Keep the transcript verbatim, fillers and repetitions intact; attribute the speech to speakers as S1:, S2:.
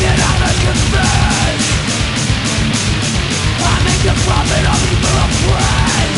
S1: and I must confess, I make a profit of you for a friend.